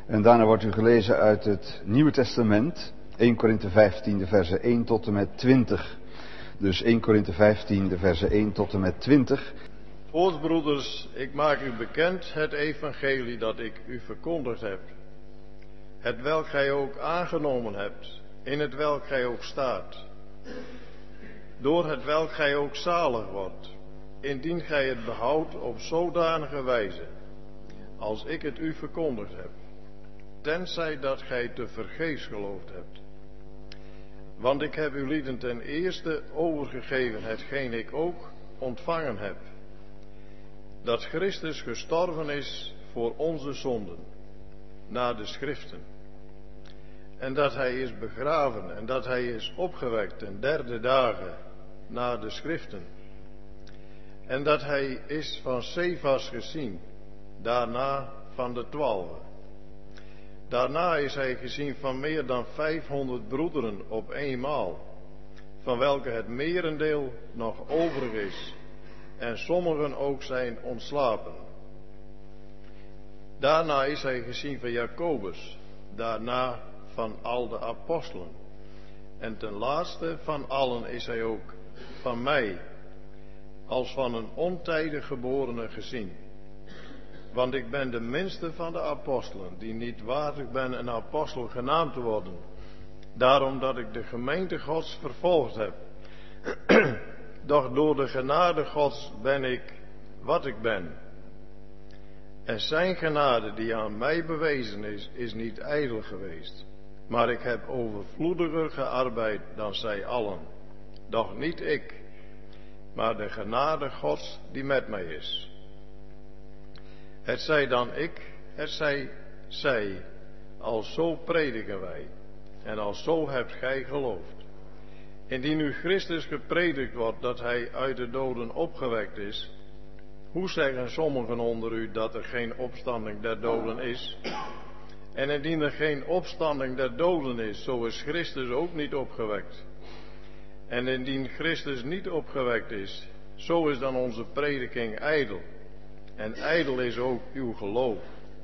En daarna wordt u gelezen uit het Nieuwe Testament, 1 Korinthe 15, de versen 1 tot en met 20. Dus 1 Korinthe 15, de versen 1 tot en met 20. Voorbroeders, ik maak u bekend het evangelie dat ik u verkondigd heb. Het welk gij ook aangenomen hebt, in het welk gij ook staat. Door het welk gij ook zalig wordt, indien gij het behoudt op zodanige wijze, als ik het u verkondigd heb. Tenzij dat gij te vergeefs geloofd hebt. Want ik heb u lieden ten eerste overgegeven hetgeen ik ook ontvangen heb. Dat Christus gestorven is voor onze zonden, naar de schriften. En dat hij is begraven en dat hij is opgewekt ten derde dagen, naar de schriften. En dat hij is van Cephas gezien, daarna van de 12. Daarna is hij gezien van meer dan 500 broederen op eenmaal, van welke het merendeel nog overig is, en sommigen ook zijn ontslapen. Daarna is hij gezien van Jacobus, daarna van al de apostelen. En ten laatste van allen is hij ook van mij, als van een ontijdig geborene gezien. Want ik ben de minste van de apostelen, die niet waardig ben een apostel genaamd te worden. Daarom dat ik de gemeente Gods vervolgd heb. Doch door de genade Gods ben ik wat ik ben. En zijn genade die aan mij bewezen is niet ijdel geweest. Maar ik heb overvloediger gearbeid dan zij allen. Doch niet ik, maar de genade Gods die met mij is. Het zij dan ik, het zij zij, alzo prediken wij, en alzo hebt gij geloofd. Indien nu Christus gepredikt wordt dat hij uit de doden opgewekt is, hoe zeggen sommigen onder u dat er geen opstanding der doden is? En indien er geen opstanding der doden is, zo is Christus ook niet opgewekt. En indien Christus niet opgewekt is, zo is dan onze prediking ijdel. En ijdel is ook uw geloof.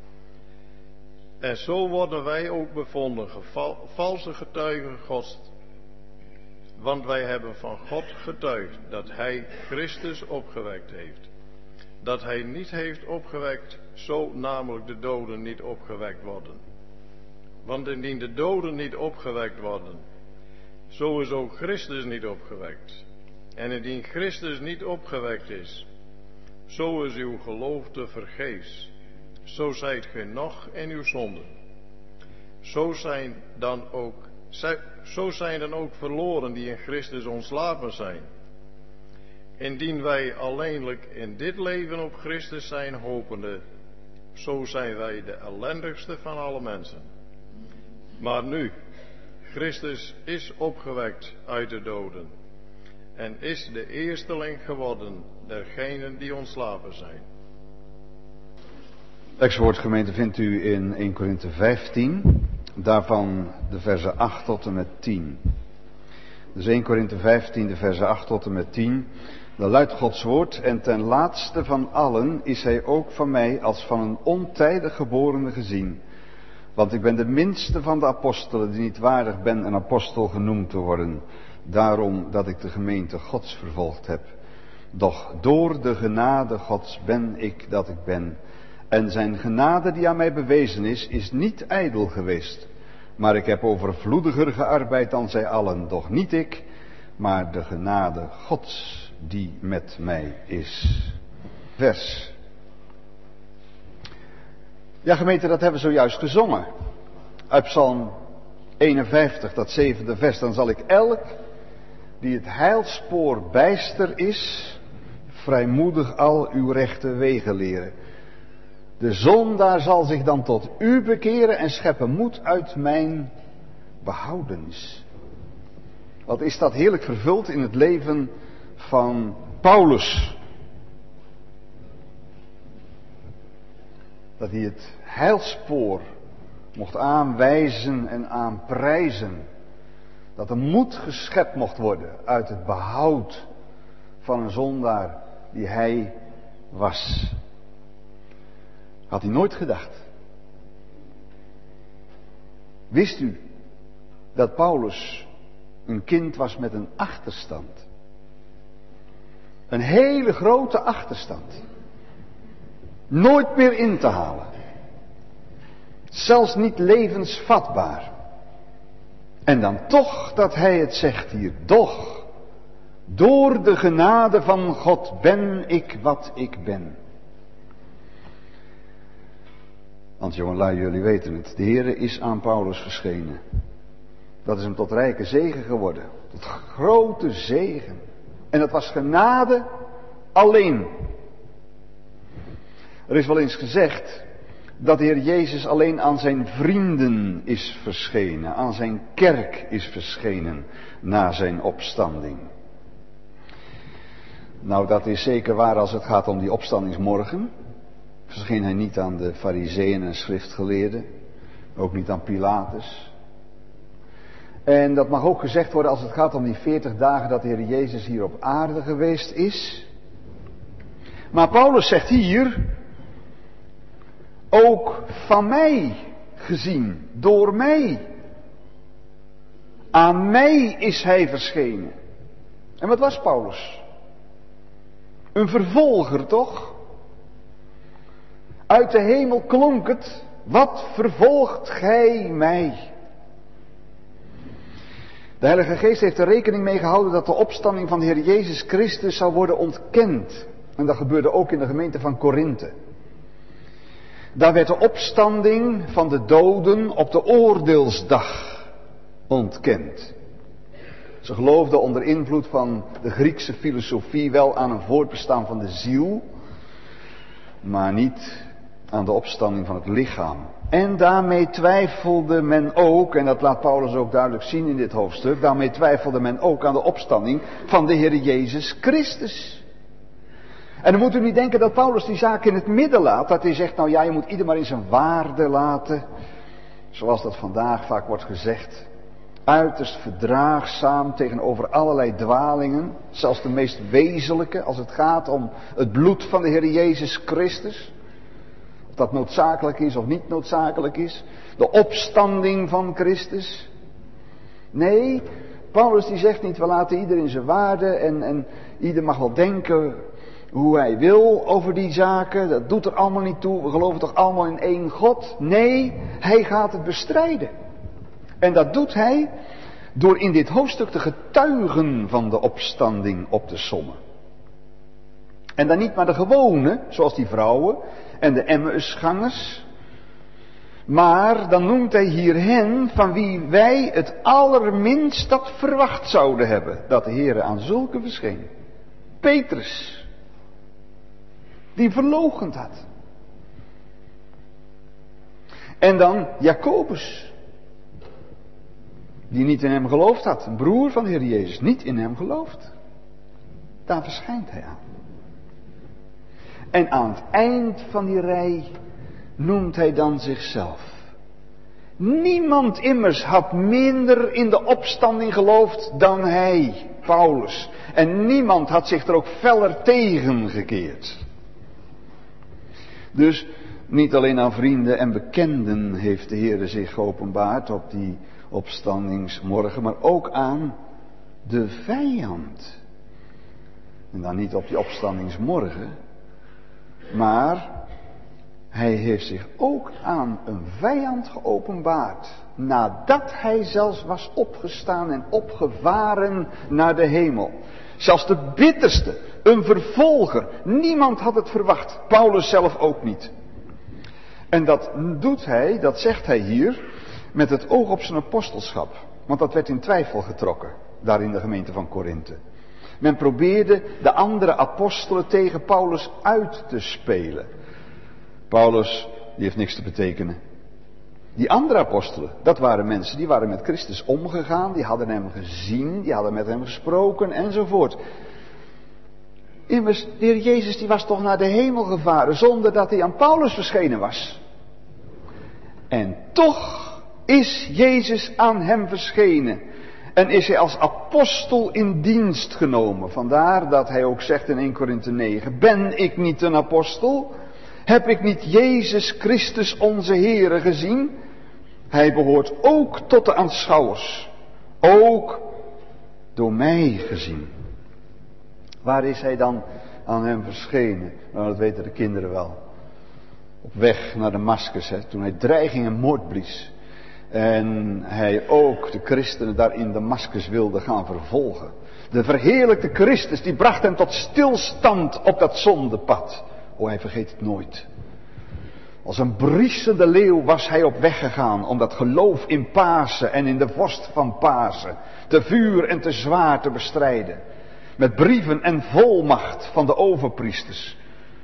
En zo worden wij ook bevonden, valse getuigen Gods. Want wij hebben van God getuigd dat hij Christus opgewekt heeft. Dat hij niet heeft opgewekt, zo namelijk de doden niet opgewekt worden. Want indien de doden niet opgewekt worden, zo is ook Christus niet opgewekt. En indien Christus niet opgewekt is, zo is uw geloof te vergeefs. Zo zijt gij nog in uw zonden. Zo zijn dan ook verloren die in Christus ontslapen zijn. Indien wij alleenlijk in dit leven op Christus zijn hopende, zo zijn wij de ellendigste van alle mensen. Maar nu, Christus is opgewekt uit de doden en is de eersteling geworden dergenen die ontslapen zijn. Tekstwoord gemeente vindt u in 1 Korinthe 15, daarvan de versen 8 tot en met 10. Dus 1 Korinthe 15, de versen 8 tot en met 10. Dan luidt Gods woord: en ten laatste van allen is hij ook van mij als van een ontijdig geborene gezien. Want ik ben de minste van de apostelen die niet waardig ben een apostel genoemd te worden. Daarom dat ik de gemeente Gods vervolgd heb. Doch door de genade Gods ben ik dat ik ben. En zijn genade die aan mij bewezen is niet ijdel geweest. Maar ik heb overvloediger gearbeid dan zij allen. Doch niet ik, maar de genade Gods die met mij is. Vers. Ja, gemeente, dat hebben we zojuist gezongen. Uit Psalm 51, dat 7e vers. Dan zal ik elk die het heilspoor bijster is, vrijmoedig al uw rechte wegen leren. De zondaar zal zich dan tot u bekeren en scheppen moed uit mijn behoudens. Wat is dat heerlijk vervuld in het leven van Paulus. Dat hij het heilspoor mocht aanwijzen en aanprijzen. Dat er moed geschept mocht worden uit het behoud van een zondaar die hij was. Had hij nooit gedacht. Wist u dat Paulus een kind was met een achterstand? Een hele grote achterstand. Nooit meer in te halen. Zelfs niet levensvatbaar. En dan toch dat hij het zegt hier. Doch, door de genade van God ben ik wat ik ben. Want jongelui, jullie weten het. De Heere is aan Paulus verschenen. Dat is hem tot rijke zegen geworden. Tot grote zegen. En dat was genade alleen. Er is wel eens gezegd dat de Heer Jezus alleen aan zijn vrienden is verschenen. Aan zijn kerk is verschenen na zijn opstanding. Nou, dat is zeker waar als het gaat om die opstandingsmorgen. Verscheen hij niet aan de Farizeeën en schriftgeleerden. Ook niet aan Pilatus. En dat mag ook gezegd worden als het gaat om die 40 dagen dat de Heer Jezus hier op aarde geweest is. Maar Paulus zegt hier, ook van mij gezien, door mij. Aan mij is hij verschenen. En wat was Paulus? Een vervolger toch? Uit de hemel klonk het, wat vervolgt gij mij? De Heilige Geest heeft er rekening mee gehouden dat de opstanding van de Heer Jezus Christus zou worden ontkend. En dat gebeurde ook in de gemeente van Korinthe. Daar werd de opstanding van de doden op de oordeelsdag ontkend. Ze geloofden onder invloed van de Griekse filosofie wel aan een voortbestaan van de ziel, maar niet aan de opstanding van het lichaam. En daarmee twijfelde men ook, en dat laat Paulus ook duidelijk zien in dit hoofdstuk, daarmee twijfelde men ook aan de opstanding van de Heer Jezus Christus. En dan moet u niet denken dat Paulus die zaak in het midden laat, dat hij zegt, nou ja, je moet ieder maar in zijn waarde laten, zoals dat vandaag vaak wordt gezegd. Uiterst verdraagzaam tegenover allerlei dwalingen, zelfs de meest wezenlijke, als het gaat om het bloed van de Heer Jezus Christus. Of dat noodzakelijk is of niet noodzakelijk is. De opstanding van Christus. Nee, Paulus die zegt niet, we laten ieder in zijn waarde en ieder mag wel denken hoe hij wil over die zaken. Dat doet er allemaal niet toe, we geloven toch allemaal in één God. Nee, hij gaat het bestrijden. En dat doet hij door in dit hoofdstuk te getuigen van de opstanding op te sommen. En dan niet maar de gewone, zoals die vrouwen en de Emmausgangers. Maar dan noemt hij hier hen van wie wij het allerminst dat verwacht zouden hebben. Dat de Heere aan zulke verscheen. Petrus. Die verloochend had. En dan Jacobus. Die niet in hem geloofd had. Een broer van de Heer Jezus. Niet in hem geloofd. Daar verschijnt hij aan. En aan het eind van die rij noemt hij dan zichzelf. Niemand immers had minder in de opstanding geloofd dan hij, Paulus. En niemand had zich er ook feller tegen gekeerd. Dus niet alleen aan vrienden en bekenden heeft de Heer zich geopenbaard op die opstandingsmorgen, maar ook aan de vijand. En dan niet op die opstandingsmorgen, maar hij heeft zich ook aan een vijand geopenbaard. Nadat hij zelfs was opgestaan en opgevaren naar de hemel. Zelfs de bitterste, een vervolger. Niemand had het verwacht. Paulus zelf ook niet. En dat doet hij, dat zegt hij hier, met het oog op zijn apostelschap. Want dat werd in twijfel getrokken, daar in de gemeente van Korinthe. Men probeerde de andere apostelen tegen Paulus uit te spelen. Paulus, die heeft niks te betekenen. Die andere apostelen, dat waren mensen die waren met Christus omgegaan, die hadden hem gezien, die hadden met hem gesproken enzovoort. Immers, de Heer Jezus die was toch naar de hemel gevaren zonder dat hij aan Paulus verschenen was. En toch is Jezus aan hem verschenen. En is hij als apostel in dienst genomen. Vandaar dat hij ook zegt in 1 Korinthe 9. Ben ik niet een apostel? Heb ik niet Jezus Christus onze Heere gezien? Hij behoort ook tot de aanschouwers. Ook door mij gezien. Waar is hij dan aan hem verschenen? Nou, dat weten de kinderen wel. Op weg naar Damaskus, toen hij dreiging en moord blies. En hij ook de christenen daar in Damaskus wilde gaan vervolgen. De verheerlijkte Christus, die bracht hem tot stilstand op dat zondepad. Oh, hij vergeet het nooit. Als een briesende leeuw was hij op weg gegaan om dat geloof in Pasen en in de vorst van Pasen te vuur en te zwaar te bestrijden. Met brieven en volmacht van de overpriesters.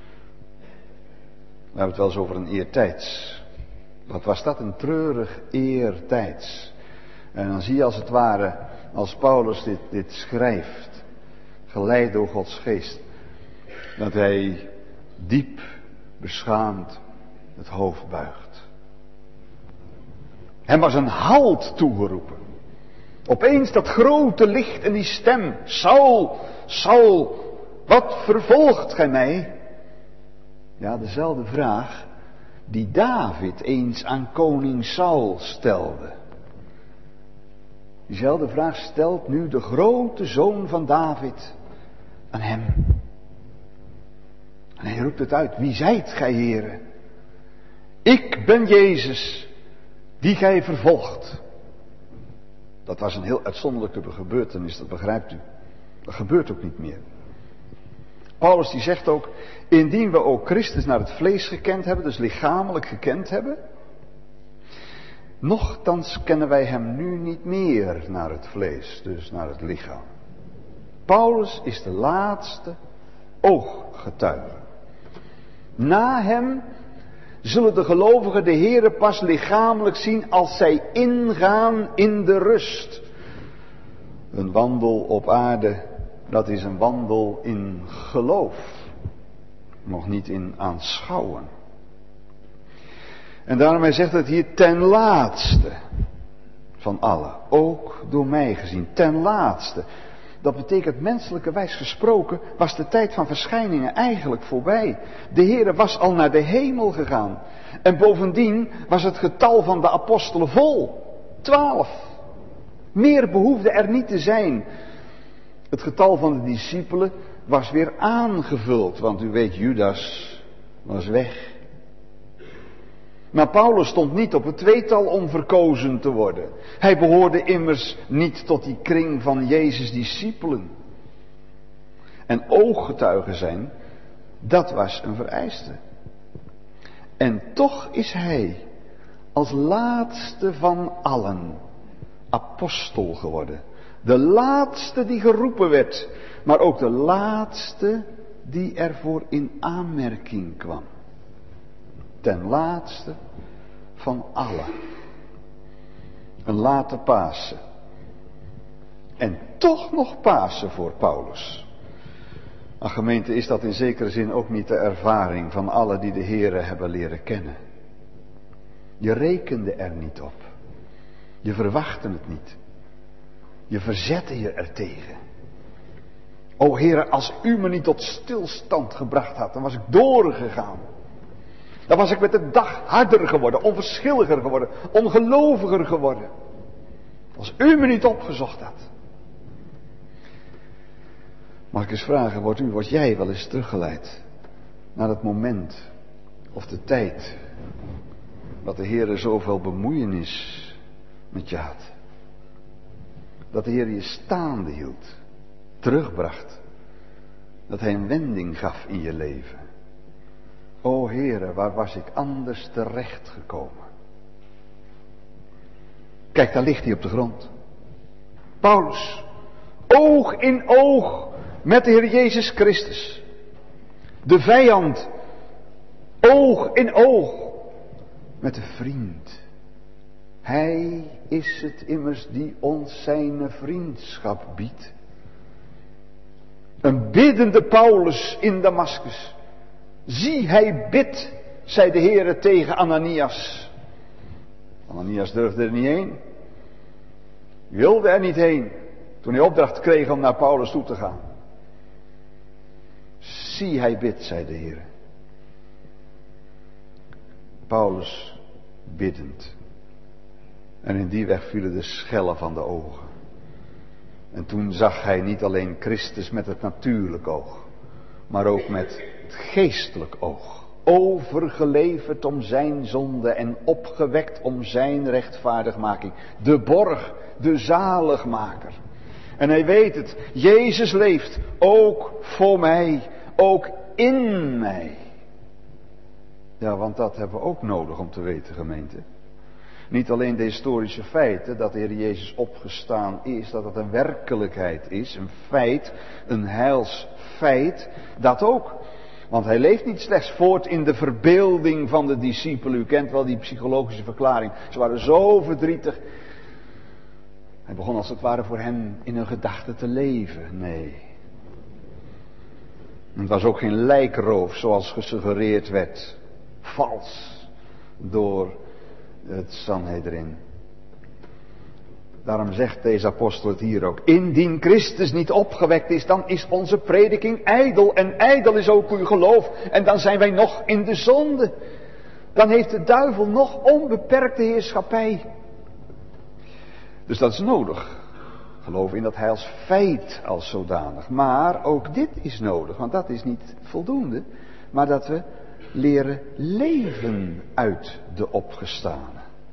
We hebben het wel eens over een eertijds. Wat was dat? Een treurig eertijds. En dan zie je als het ware, als Paulus dit schrijft, geleid door Gods geest, dat hij diep beschaamd het hoofd buigt. Hem was een halt toegeroepen. Opeens dat grote licht en die stem. Saul, Saul, wat vervolgt gij mij? Ja, dezelfde vraag die David eens aan koning Saul stelde. Diezelfde vraag stelt nu de grote zoon van David aan hem. En hij roept het uit. Wie zijt gij, Heere? Ik ben Jezus, die gij vervolgt. Dat was een heel uitzonderlijke gebeurtenis, dat begrijpt u. Dat gebeurt ook niet meer. Paulus die zegt ook, indien we ook Christus naar het vlees gekend hebben, dus lichamelijk gekend hebben, nochtans kennen wij hem nu niet meer naar het vlees, dus naar het lichaam. Paulus is de laatste ooggetuige. Na hem zullen de gelovigen de Heere pas lichamelijk zien als zij ingaan in de rust. Een wandel op aarde, dat is een wandel in geloof. Nog niet in aanschouwen. En daarom hij zegt het hier ten laatste van allen. Ook door mij gezien. Ten laatste. Dat betekent menselijkerwijs gesproken was de tijd van verschijningen eigenlijk voorbij. De Heere was al naar de hemel gegaan. En bovendien was het getal van de apostelen vol. 12. Meer behoefde er niet te zijn. Het getal van de discipelen was weer aangevuld. Want u weet, Judas was weg. Maar Paulus stond niet op het tweetal om verkozen te worden. Hij behoorde immers niet tot die kring van Jezus' discipelen. En ooggetuigen zijn, dat was een vereiste. En toch is hij als laatste van allen apostel geworden. De laatste die geroepen werd, maar ook de laatste die ervoor in aanmerking kwam. Ten laatste van allen. Een late Pasen. En toch nog Pasen voor Paulus. Maar gemeente, is dat in zekere zin ook niet de ervaring van allen die de Heere hebben leren kennen. Je rekende er niet op. Je verwachtte het niet. Je verzette je ertegen. O Heere, als u me niet tot stilstand gebracht had, dan was ik doorgegaan. Dan was ik met de dag harder geworden, onverschilliger geworden, ongeloviger geworden. Als u me niet opgezocht had. Mag ik eens vragen, word jij wel eens teruggeleid naar het moment of de tijd dat de Heere zoveel bemoeienis met je had? Dat de Heer je staande hield, terugbracht. Dat Hij een wending gaf in je leven. O Heere, waar was ik anders terechtgekomen? Kijk, daar ligt hij op de grond. Paulus, oog in oog met de Heer Jezus Christus. De vijand, oog in oog met de vriend. Hij is het immers die ons zijn vriendschap biedt. Een biddende Paulus in Damaskus. Zie, hij bidt, zei de Heere tegen Ananias. Ananias durfde er niet heen. Wilde er niet heen. Toen hij opdracht kreeg om naar Paulus toe te gaan. Zie, hij bidt, zei de Heere. Paulus biddend. En in die weg vielen de schellen van de ogen. En toen zag hij niet alleen Christus met het natuurlijk oog, maar ook met het geestelijk oog. Overgeleverd om zijn zonde en opgewekt om zijn rechtvaardigmaking. De borg, de zaligmaker. En hij weet het, Jezus leeft ook voor mij, ook in mij. Ja, want dat hebben we ook nodig om te weten, gemeente. Niet alleen de historische feiten, dat de Heer Jezus opgestaan is, dat het een werkelijkheid is, een feit, een heilsfeit, dat ook. Want hij leeft niet slechts voort in de verbeelding van de discipelen. U kent wel die psychologische verklaring. Ze waren zo verdrietig. Hij begon als het ware voor hen in hun gedachten te leven. Nee. Het was ook geen lijkroof zoals gesuggereerd werd. Vals. Door het Sanhedrin. Daarom zegt deze apostel het hier ook. Indien Christus niet opgewekt is, dan is onze prediking ijdel. En ijdel is ook uw geloof. En dan zijn wij nog in de zonde. Dan heeft de duivel nog onbeperkte heerschappij. Dus dat is nodig. Geloof in dat heilsfeit als zodanig. Maar ook dit is nodig, want dat is niet voldoende. Maar dat we leren leven uit de opgestane.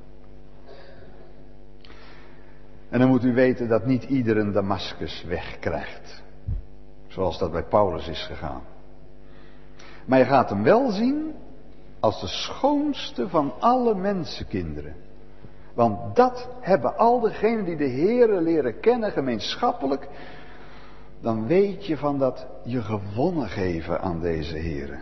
En dan moet u weten dat niet ieder een Damaskusweg krijgt. Zoals dat bij Paulus is gegaan. Maar je gaat hem wel zien als de schoonste van alle mensenkinderen. Want dat hebben al degenen die de Heere leren kennen gemeenschappelijk. Dan weet je van dat je gewonnen geven aan deze Heere.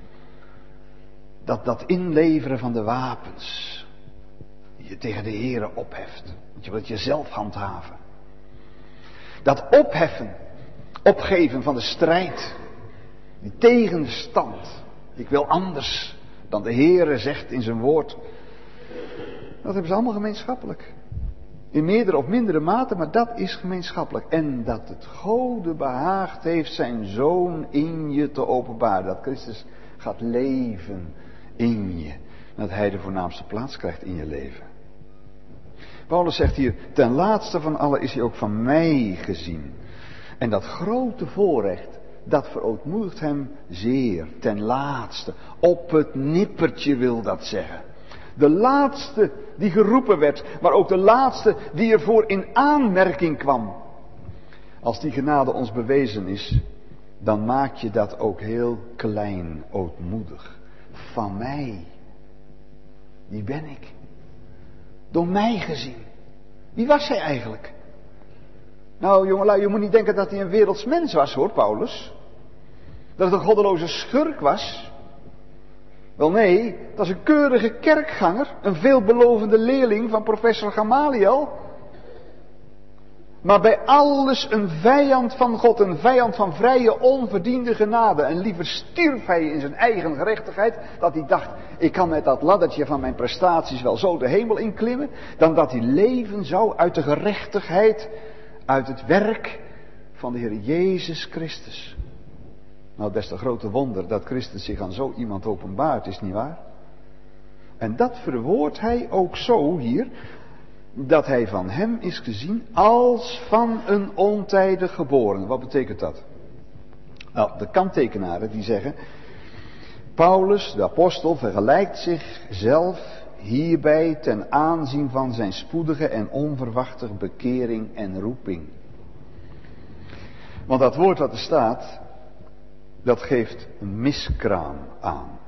Dat inleveren van de wapens. Die je tegen de Heere opheft. Want je wilt jezelf handhaven. Dat opheffen. Opgeven van de strijd. Die tegenstand. Ik wil anders dan de Heere zegt in zijn woord. Dat hebben ze allemaal gemeenschappelijk. In meerdere of mindere mate, maar dat is gemeenschappelijk. En dat het Gode behaagd heeft zijn Zoon in je te openbaren. Dat Christus gaat leven in je. Dat hij de voornaamste plaats krijgt in je leven. Paulus zegt hier, ten laatste van allen is hij ook van mij gezien. En dat grote voorrecht, dat verootmoedigt hem zeer. Ten laatste, op het nippertje wil dat zeggen. De laatste die geroepen werd, maar ook de laatste die ervoor in aanmerking kwam. Als die genade ons bewezen is, dan maak je dat ook heel klein, ootmoedig. Van mij. Wie ben ik? Door mij gezien. Wie was hij eigenlijk? Nou jongelui, je moet niet denken dat hij een werelds mens was hoor, Paulus. Dat het een goddeloze schurk was. Wel nee, dat was een keurige kerkganger, een veelbelovende leerling van professor Gamaliel. Maar bij alles een vijand van God, een vijand van vrije, onverdiende genade. En liever stierf hij in zijn eigen gerechtigheid, dat hij dacht, ik kan met dat laddertje van mijn prestaties wel zo de hemel inklimmen, dan dat hij leven zou uit de gerechtigheid, uit het werk van de Heer Jezus Christus. Nou, des te grote wonder dat Christus zich aan zo iemand openbaart, is niet waar? En dat verwoordt hij ook zo hier, dat hij van hem is gezien als van een ontijdig geboren. Wat betekent dat? Nou, de kanttekenaren die zeggen, Paulus, de apostel, vergelijkt zichzelf hierbij ten aanzien van zijn spoedige en onverwachte bekering en roeping. Want dat woord wat er staat, dat geeft een miskraam aan.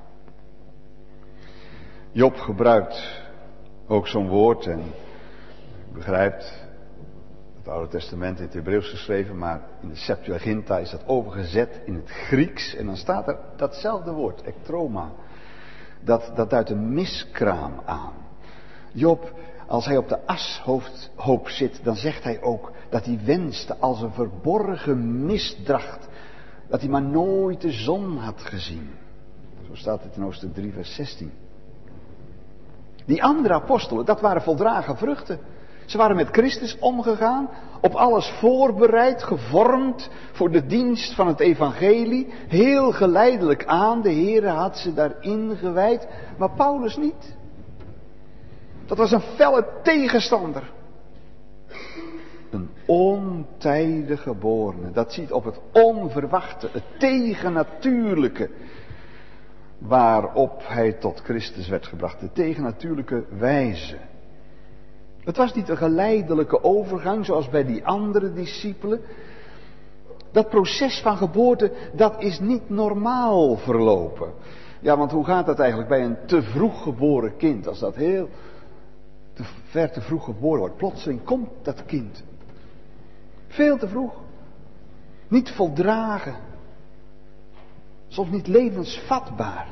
Job gebruikt ook zo'n woord en u begrijpt, het Oude Testament in het Hebreeuws geschreven, maar in de Septuaginta is dat overgezet in het Grieks en dan staat er datzelfde woord, ektroma. Dat duidt een miskraam aan. Job, als hij op de ashoop zit, dan zegt hij ook dat hij wenste als een verborgen misdracht, dat hij maar nooit de zon had gezien. Zo staat het in hoofdstuk 3 vers 16. Die andere apostelen, dat waren voldragen vruchten. Ze waren met Christus omgegaan, op alles voorbereid, gevormd voor de dienst van het evangelie. Heel geleidelijk aan, de Heere had ze daarin gewijd, maar Paulus niet. Dat was een felle tegenstander. Een ontijdig geborene. Dat ziet op het onverwachte, het tegennatuurlijke. Waarop hij tot Christus werd gebracht. De tegennatuurlijke wijze. Het was niet een geleidelijke overgang zoals bij die andere discipelen. Dat proces van geboorte, dat is niet normaal verlopen. Ja, want hoe gaat dat eigenlijk bij een te vroeg geboren kind? Als dat heel te vroeg geboren wordt. Plotseling komt dat kind. Veel te vroeg. Niet voldragen. Soms niet levensvatbaar.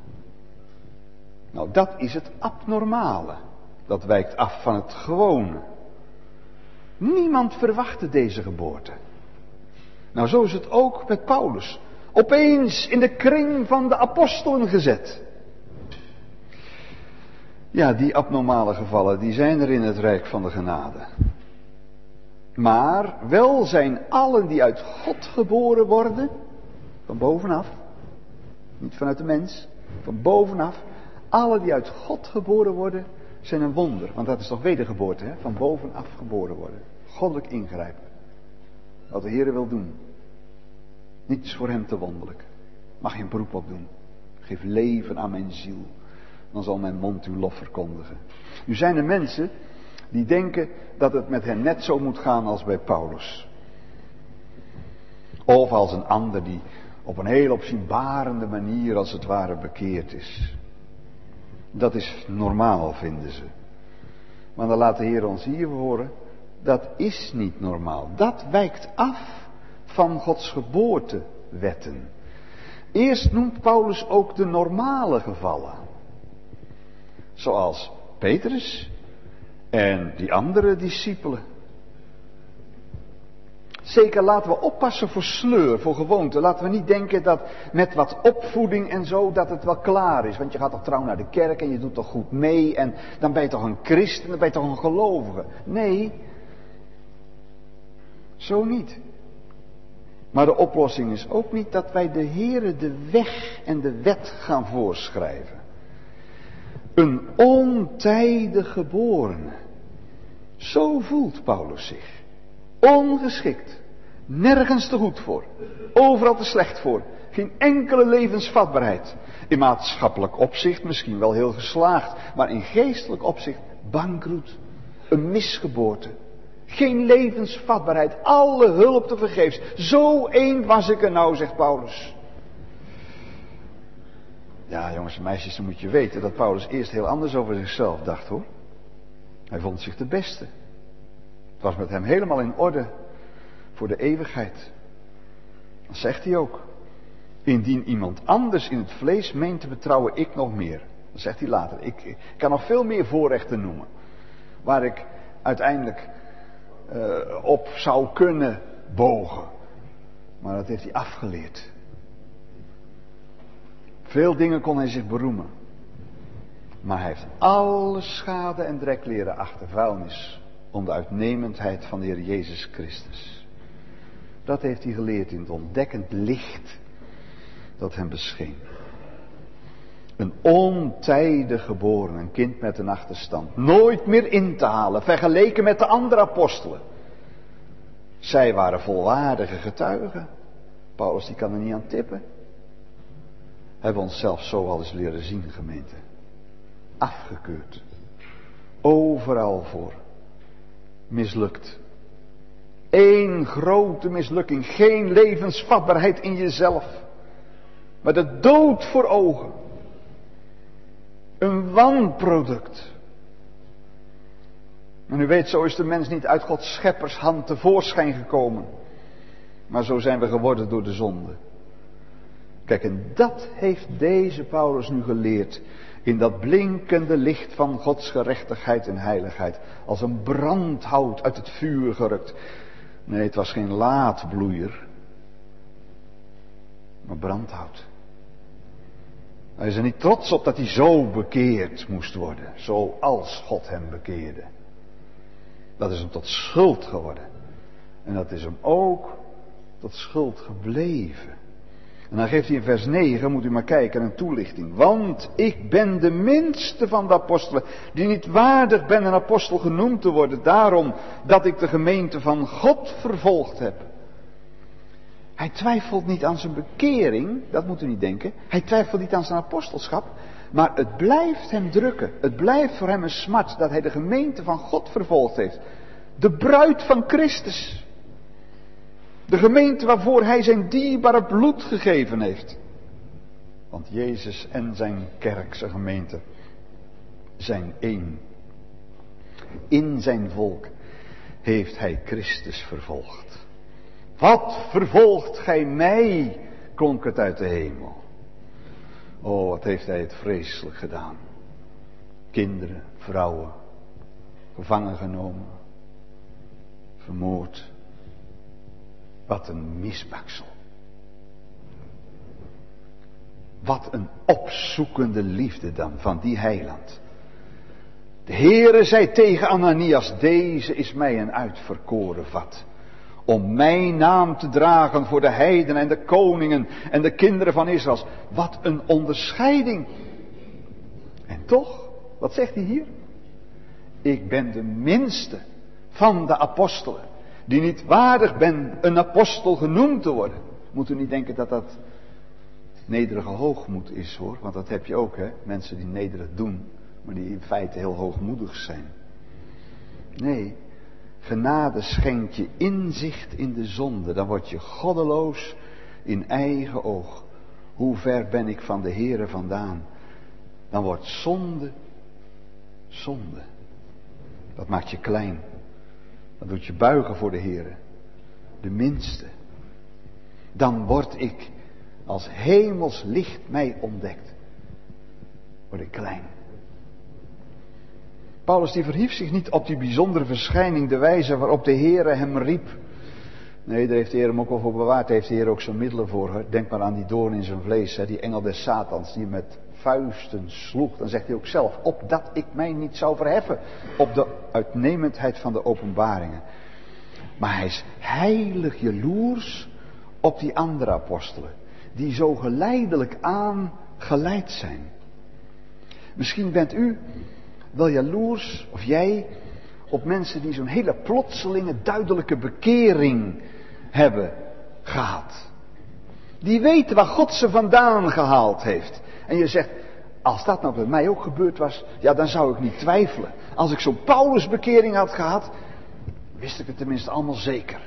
Nou, dat is het abnormale. Dat wijkt af van het gewone. Niemand verwachtte deze geboorte. Nou, zo is het ook met Paulus. Opeens in de kring van de apostelen gezet. Ja, die abnormale gevallen, die zijn er in het rijk van de genade. Maar wel zijn allen die uit God geboren worden, van bovenaf, niet vanuit de mens, van bovenaf, allen die uit God geboren worden, zijn een wonder. Want dat is toch wedergeboorte, hè? Van bovenaf geboren worden. Goddelijk ingrijpen. Wat de Heere wil doen. Niets voor hem te wonderlijk. Mag je een beroep op doen. Geef leven aan mijn ziel. Dan zal mijn mond uw lof verkondigen. Nu zijn er mensen die denken dat het met hen net zo moet gaan als bij Paulus. Of als een ander die op een heel opzienbarende manier als het ware bekeerd is. Dat is normaal, vinden ze. Maar dan laat de Heer ons hier horen, dat is niet normaal. Dat wijkt af van Gods geboortewetten. Eerst noemt Paulus ook de normale gevallen. Zoals Petrus en die andere discipelen. Zeker laten we oppassen voor sleur, voor gewoonte. Laten we niet denken dat met wat opvoeding en zo dat het wel klaar is. Want je gaat toch trouw naar de kerk en je doet toch goed mee. En dan ben je toch een christen, dan ben je toch een gelovige. Nee, zo niet. Maar de oplossing is ook niet dat wij de Heere de weg en de wet gaan voorschrijven. Een ontijdig geborene. Zo voelt Paulus zich. Ongeschikt. Nergens te goed voor. Overal te slecht voor. Geen enkele levensvatbaarheid. In maatschappelijk opzicht misschien wel heel geslaagd. Maar in geestelijk opzicht bankroet. Een misgeboorte. Geen levensvatbaarheid. Alle hulp te vergeefs. Zo één was ik er nou, zegt Paulus. Ja, jongens en meisjes, dan moet je weten dat Paulus eerst heel anders over zichzelf dacht, hoor. Hij vond zich de beste. Het was met hem helemaal in orde voor de eeuwigheid. Dat zegt hij ook. Indien iemand anders in het vlees meent te betrouwen, ik nog meer. Dat zegt hij later. Ik kan nog veel meer voorrechten noemen. Waar ik uiteindelijk op zou kunnen bogen. Maar dat heeft hij afgeleerd. Veel dingen kon hij zich beroemen. Maar hij heeft alle schade en drek leren achter vuilnis. Om de uitnemendheid van de Heer Jezus Christus. Dat heeft hij geleerd in het ontdekkend licht dat hem bescheen. Een ontijdig geboren, een kind met een achterstand. Nooit meer in te halen, vergeleken met de andere apostelen. Zij waren volwaardige getuigen. Paulus die kan er niet aan tippen. Hebben we onszelf zo al eens leren zien, gemeente. Afgekeurd. Overal voor. Mislukt. Eén grote mislukking. Geen levensvatbaarheid in jezelf. Maar de dood voor ogen. Een wanproduct. En u weet, zo is de mens niet uit Gods scheppershand tevoorschijn gekomen. Maar zo zijn we geworden door de zonde. Kijk, en dat heeft deze Paulus nu geleerd. In dat blinkende licht van Gods gerechtigheid en heiligheid. Als een brandhout uit het vuur gerukt. Nee, het was geen laadbloeier. Maar brandhout. Hij is er niet trots op dat hij zo bekeerd moest worden. Zoals God hem bekeerde. Dat is hem tot schuld geworden. En dat is hem ook tot schuld gebleven. En dan geeft hij in vers 9, moet u maar kijken, een toelichting. Want ik ben de minste van de apostelen, die niet waardig ben een apostel genoemd te worden. Daarom dat ik de gemeente van God vervolgd heb. Hij twijfelt niet aan zijn bekering, dat moet u niet denken. Hij twijfelt niet aan zijn apostelschap. Maar het blijft hem drukken. Het blijft voor hem een smart dat hij de gemeente van God vervolgd heeft. De bruid van Christus. De gemeente waarvoor hij zijn dierbare bloed gegeven heeft. Want Jezus en zijn kerk, zijn gemeente, zijn één. In zijn volk heeft hij Christus vervolgd. Wat vervolgt gij mij, klonk het uit de hemel. Oh, wat heeft hij het vreselijk gedaan. Kinderen, vrouwen, gevangen genomen, vermoord. Wat een misbaksel. Wat een opzoekende liefde dan van die heiland. De Heere zei tegen Ananias, deze is mij een uitverkoren vat. Om mijn naam te dragen voor de heidenen en de koningen en de kinderen van Israël. Wat een onderscheiding. En toch, wat zegt hij hier? Ik ben de minste van de apostelen. Die niet waardig ben een apostel genoemd te worden. Moet u niet denken dat dat nederige hoogmoed is hoor. Want dat heb je ook hè. Mensen die nederig doen. Maar die in feite heel hoogmoedig zijn. Nee. Genade schenkt je inzicht in de zonde. Dan word je goddeloos in eigen oog. Hoe ver ben ik van de Heere vandaan. Dan wordt zonde. Zonde. Dat maakt je klein. Dat doet je buigen voor de Heere. De minste. Dan word ik, als hemels licht mij ontdekt, word ik klein. Paulus die verhief zich niet op die bijzondere verschijning, de wijze waarop de Heere hem riep. Nee, daar heeft de Heer hem ook wel voor bewaard. Daar heeft de Heer ook zijn middelen voor. Denk maar aan die doorn in zijn vlees, die engel des Satans die met vuisten sloeg. Dan zegt hij ook zelf, opdat ik mij niet zou verheffen op de uitnemendheid van de openbaringen. Maar hij is heilig jaloers op die andere apostelen, die zo geleidelijk aan geleid zijn. Misschien bent u wel jaloers, of jij, op mensen die zo'n hele plotselinge, duidelijke bekering hebben gehad. Die weten waar God ze vandaan gehaald heeft. En je zegt, als dat nou bij mij ook gebeurd was, ja dan zou ik niet twijfelen. Als ik zo'n Paulusbekering had gehad, wist ik het tenminste allemaal zeker.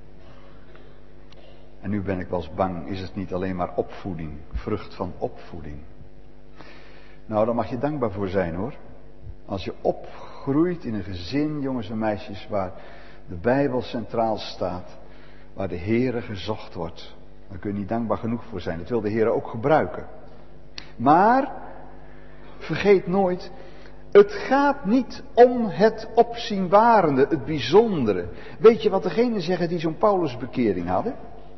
En nu ben ik wel eens bang, is het niet alleen maar opvoeding, vrucht van opvoeding. Nou, daar mag je dankbaar voor zijn hoor. Als je opgroeit in een gezin, jongens en meisjes, waar de Bijbel centraal staat, waar de Heere gezocht wordt, daar kun je niet dankbaar genoeg voor zijn. Dat wil de Heere ook gebruiken. Maar, vergeet nooit, het gaat niet om het opzienbarende, het bijzondere. Weet je wat degenen zeggen die zo'n Paulusbekering hadden?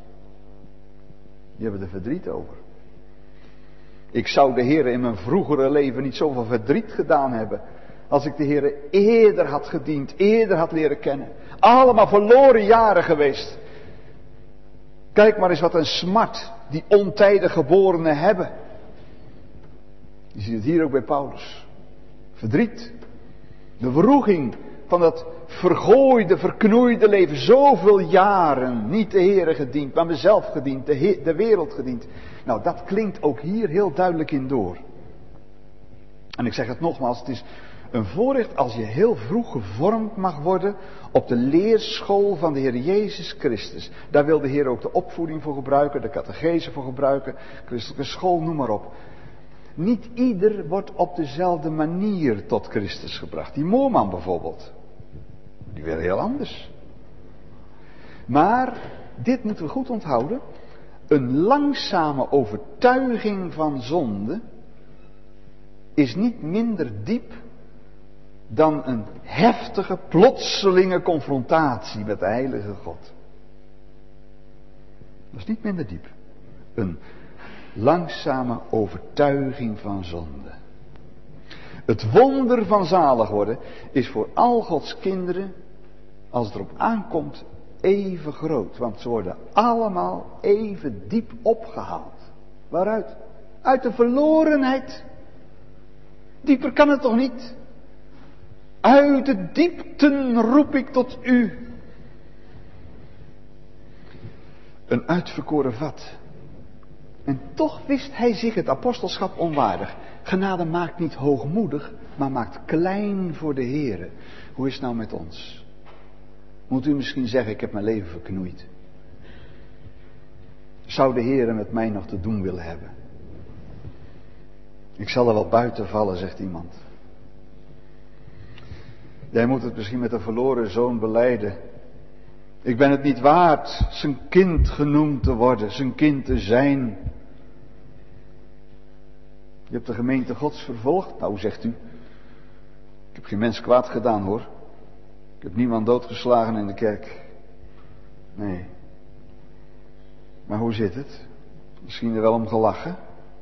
Die hebben er verdriet over. Ik zou de Heere in mijn vroegere leven niet zoveel verdriet gedaan hebben, als ik de Heere eerder had gediend, eerder had leren kennen. Allemaal verloren jaren geweest. Kijk maar eens wat een smart die ontijdig geborenen hebben. Je ziet het hier ook bij Paulus. Verdriet. De wroeging van dat vergooide, verknoeide leven. Zoveel jaren niet de Heere gediend, maar mezelf gediend, de wereld gediend. Nou, dat klinkt ook hier heel duidelijk in door. En ik zeg het nogmaals, het is een voorrecht als je heel vroeg gevormd mag worden op de leerschool van de Heer Jezus Christus. Daar wil de Heer ook de opvoeding voor gebruiken, de catechese voor gebruiken, christelijke school, noem maar op. Niet ieder wordt op dezelfde manier tot Christus gebracht. Die moorman bijvoorbeeld, die werd heel anders. Maar, dit moeten we goed onthouden, een langzame overtuiging van zonde is niet minder diep dan een heftige, plotselinge confrontatie met de heilige God. Dat is niet minder diep. Een langzame overtuiging van zonde. Het wonder van zalig worden is voor al Gods kinderen, als het erop aankomt, even groot. Want ze worden allemaal even diep opgehaald. Waaruit? Uit de verlorenheid. Dieper kan het toch niet? Uit de diepten roep ik tot u. Een uitverkoren vat. En toch wist hij zich het apostelschap onwaardig. Genade maakt niet hoogmoedig, maar maakt klein voor de Heere. Hoe is het nou met ons? Moet u misschien zeggen, ik heb mijn leven verknoeid. Zou de Heere met mij nog te doen willen hebben? Ik zal er wel buiten vallen, zegt iemand. Jij moet het misschien met een verloren zoon belijden. Ik ben het niet waard zijn kind genoemd te worden, zijn kind te zijn. Je hebt de gemeente Gods vervolgd. Nou, zegt u. Ik heb geen mens kwaad gedaan, hoor. Ik heb niemand doodgeslagen in de kerk. Nee. Maar hoe zit het? Misschien er wel om gelachen.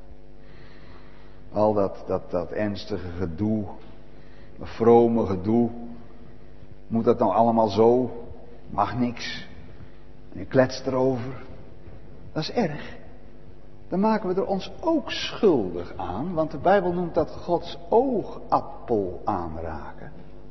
Al dat ernstige gedoe. Dat vrome gedoe. Moet dat nou allemaal zo? Mag niks. En je kletst erover. Dat is erg. Dan maken we er ons ook schuldig aan. Want de Bijbel noemt dat Gods oogappel aanraken.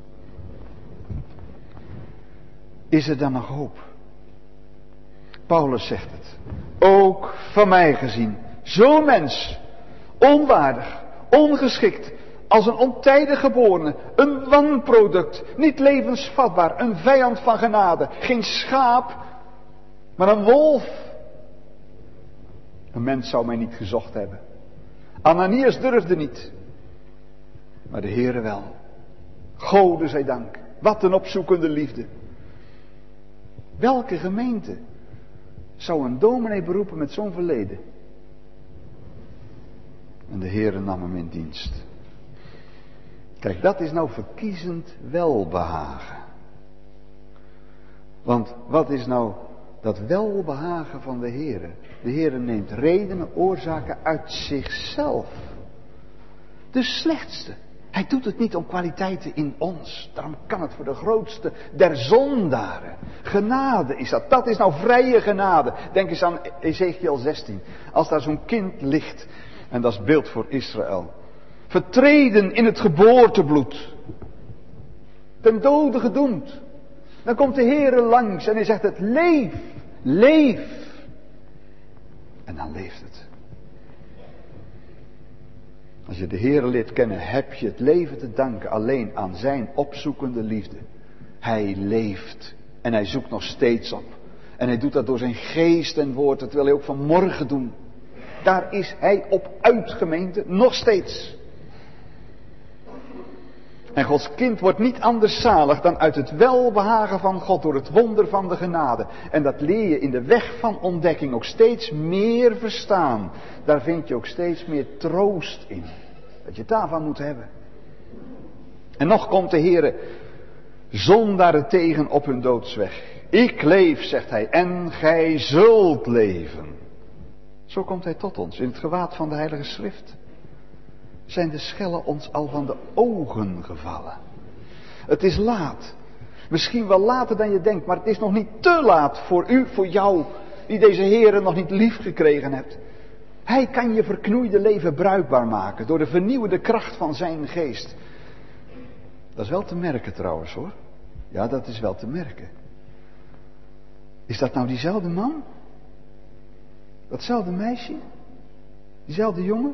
Is er dan nog hoop? Paulus zegt het. Ook van mij gezien. Zo'n mens. Onwaardig. Ongeschikt. Als een ontijdig geborene. Een wanproduct. Niet levensvatbaar. Een vijand van genade. Geen schaap. Maar een wolf. Een mens zou mij niet gezocht hebben. Ananias durfde niet. Maar de Heere wel. Gode zij dank. Wat een opzoekende liefde. Welke gemeente zou een dominee beroepen met zo'n verleden? En de Heere nam hem in dienst. Kijk, dat is nou verkiezend welbehagen. Want wat is nou dat welbehagen van de Heere? De Heere neemt redenen, oorzaken uit zichzelf. De slechtste. Hij doet het niet om kwaliteiten in ons. Daarom kan het voor de grootste der zondaren. Genade is dat. Dat is nou vrije genade. Denk eens aan Ezekiel 16. Als daar zo'n kind ligt. En dat is beeld voor Israël. Vertreden in het geboortebloed. Ten dode gedoemd. Dan komt de Heere langs en hij zegt het. Leef, leef. En dan leeft het. Als je de Heere leert kennen, heb je het leven te danken alleen aan zijn opzoekende liefde. Hij leeft en hij zoekt nog steeds op. En hij doet dat door zijn geest en woord, dat wil hij ook vanmorgen doen. Daar is hij op uit, gemeente, nog steeds. En Gods kind wordt niet anders zalig dan uit het welbehagen van God door het wonder van de genade. En dat leer je in de weg van ontdekking ook steeds meer verstaan. Daar vind je ook steeds meer troost in. Dat je daarvan moet hebben. En nog komt de Heere zondaren tegen op hun doodsweg. Ik leef, zegt hij, en gij zult leven. Zo komt hij tot ons in het gewaad van de Heilige Schrift. Zijn de schellen ons al van de ogen gevallen. Het is laat. Misschien wel later dan je denkt, maar het is nog niet te laat voor u, voor jou, die deze Heere nog niet lief gekregen hebt. Hij kan je verknoeide leven bruikbaar maken door de vernieuwende kracht van zijn geest. Dat is wel te merken trouwens, hoor. Ja, dat is wel te merken. Is dat nou diezelfde man? Datzelfde meisje? Diezelfde jongen?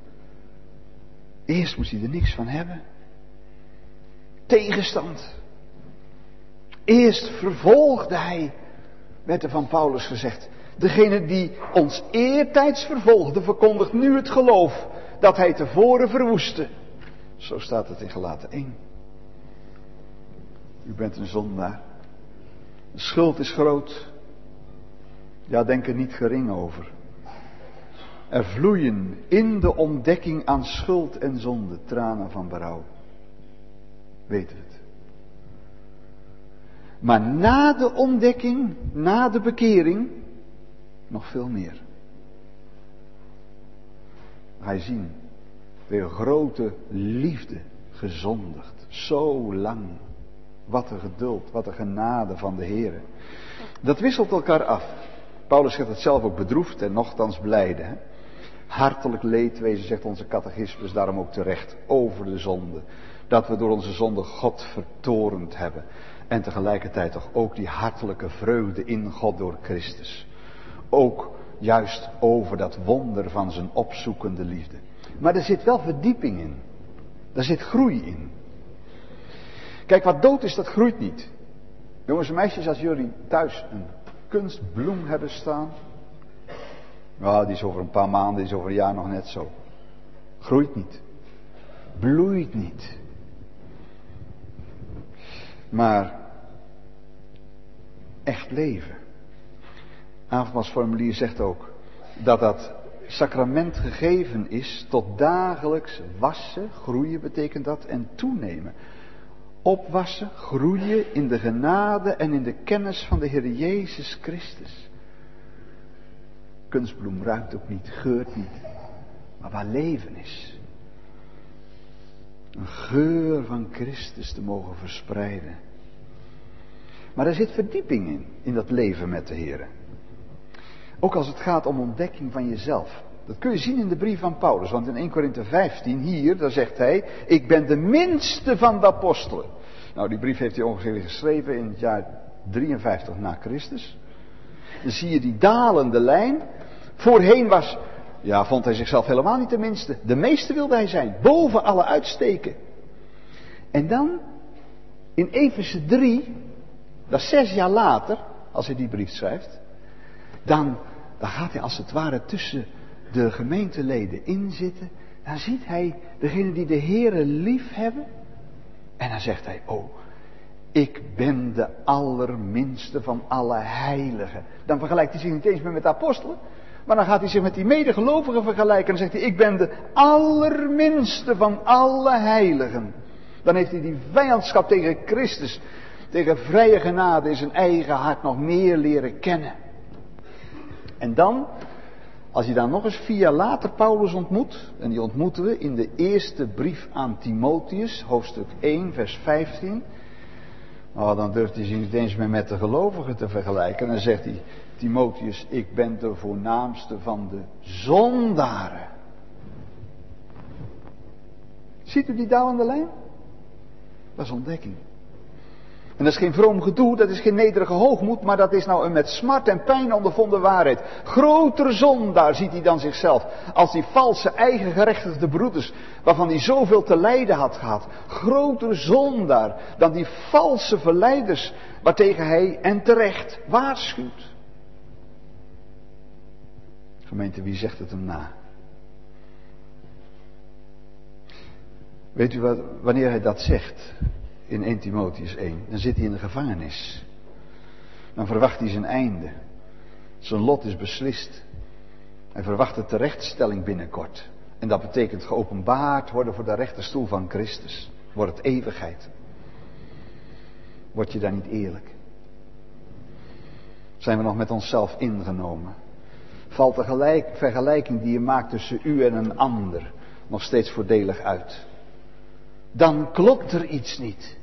Eerst moest hij er niks van hebben. Tegenstand. Eerst vervolgde hij, werd er van Paulus gezegd. Degene die ons eertijds vervolgde, verkondigt nu het geloof dat hij tevoren verwoestte. Zo staat het in Galaten 1. U bent een zondaar. De schuld is groot. Ja, denk er niet gering over. Er vloeien in de ontdekking aan schuld en zonde tranen van berouw. Weten we het. Maar na de ontdekking, na de bekering, nog veel meer. Ga je zien, weer grote liefde gezondigd. Zo lang. Wat een geduld, wat een genade van de Heere. Dat wisselt elkaar af. Paulus zegt het zelf ook bedroefd en nochtans blijde. Hè? Hartelijk leedwezen, zegt onze catechismus, daarom ook terecht, over de zonde. Dat we door onze zonde God vertorend hebben. En tegelijkertijd toch ook die hartelijke vreugde in God door Christus. Ook juist over dat wonder van zijn opzoekende liefde. Maar er zit wel verdieping in. Daar zit groei in. Kijk, wat dood is, dat groeit niet. Jongens en meisjes, als jullie thuis een kunstbloem hebben staan. Nou, die is over een paar maanden, die is over een jaar nog net zo. Groeit niet. Bloeit niet. Maar echt leven. Avondmaalsformulier zegt ook dat dat sacrament gegeven is tot dagelijks wassen, groeien betekent dat, en toenemen. Opwassen, groeien in de genade en in de kennis van de Heer Jezus Christus. Kunstbloem ruikt ook niet, geurt niet, maar waar leven is. Een geur van Christus te mogen verspreiden. Maar er zit verdieping in dat leven met de Heer. Ook als het gaat om ontdekking van jezelf. Dat kun je zien in de brief van Paulus. Want in 1 Korinthe 15 hier, daar zegt hij, ik ben de minste van de apostelen. Nou, die brief heeft hij ongeveer geschreven in het jaar 53 na Christus. Dan zie je die dalende lijn. Voorheen vond hij zichzelf helemaal niet de minste. De meeste wilde hij zijn. Boven alle uitsteken. En dan, in Efeze 3, dat is 6 jaar later, als hij die brief schrijft. Dan gaat hij als het ware tussen de gemeenteleden inzitten. Dan ziet hij degene die de Heere lief hebben. En dan zegt hij, ik ben de allerminste van alle heiligen. Dan vergelijkt hij zich niet eens meer met de apostelen. Maar dan gaat hij zich met die medegelovigen vergelijken. En dan zegt hij, ik ben de allerminste van alle heiligen. Dan heeft hij die vijandschap tegen Christus, tegen vrije genade in zijn eigen hart nog meer leren kennen. En dan, als je dan nog eens 4 jaar later Paulus ontmoet, en die ontmoeten we in de eerste brief aan Timotheus, hoofdstuk 1, vers 15. Dan durft hij zich niet eens meer met de gelovigen te vergelijken. En dan zegt hij, Timotheus, ik ben de voornaamste van de zondaren. Ziet u die dalende lijn? Dat is ontdekking. En dat is geen vroom gedoe, dat is geen nederige hoogmoed, maar dat is nou een met smart en pijn ondervonden waarheid. Groter zondaar ziet hij dan zichzelf, als die valse eigen gerechtigde broeders, waarvan hij zoveel te lijden had gehad. Groter zondaar dan die valse verleiders, waartegen hij, en terecht, waarschuwt. Gemeente, wie zegt het hem na? Weet u wanneer hij dat zegt? In 1 Timotheus 1. Dan zit hij in de gevangenis. Dan verwacht hij zijn einde. Zijn lot is beslist. Hij verwacht de terechtstelling binnenkort. En dat betekent geopenbaard worden voor de rechterstoel van Christus. Wordt het eeuwigheid. Word je daar niet eerlijk? Zijn we nog met onszelf ingenomen? Valt de vergelijking die je maakt tussen u en een ander nog steeds voordelig uit? Dan klopt er iets niet.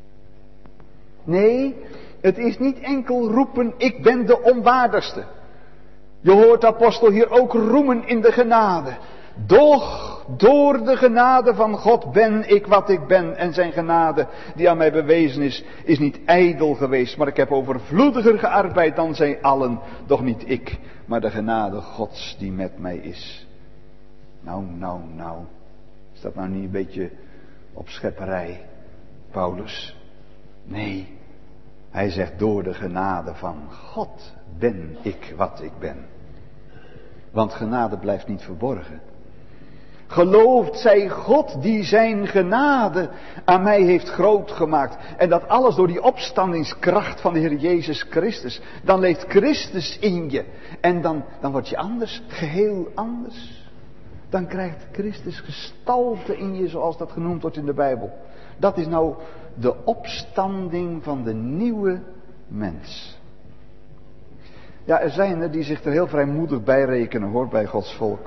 Nee, het is niet enkel roepen, ik ben de onwaardigste. Je hoort de apostel hier ook roemen in de genade. Doch door de genade van God ben ik wat ik ben. En zijn genade die aan mij bewezen is niet ijdel geweest. Maar ik heb overvloediger gearbeid dan zij allen. Doch niet ik, maar de genade Gods die met mij is. Nou. Is dat nou niet een beetje op schepperij, Paulus? Nee, hij zegt door de genade van God ben ik wat ik ben. Want genade blijft niet verborgen. Geloofd zij God die zijn genade aan mij heeft groot gemaakt. En dat alles door die opstandingskracht van de Heer Jezus Christus. Dan leeft Christus in je. En dan word je anders, geheel anders. Dan krijgt Christus gestalte in je, zoals dat genoemd wordt in de Bijbel. Dat is nou de opstanding van de nieuwe mens. Ja, er zijn er die zich er heel vrijmoedig bij rekenen, hoor, bij Gods volk.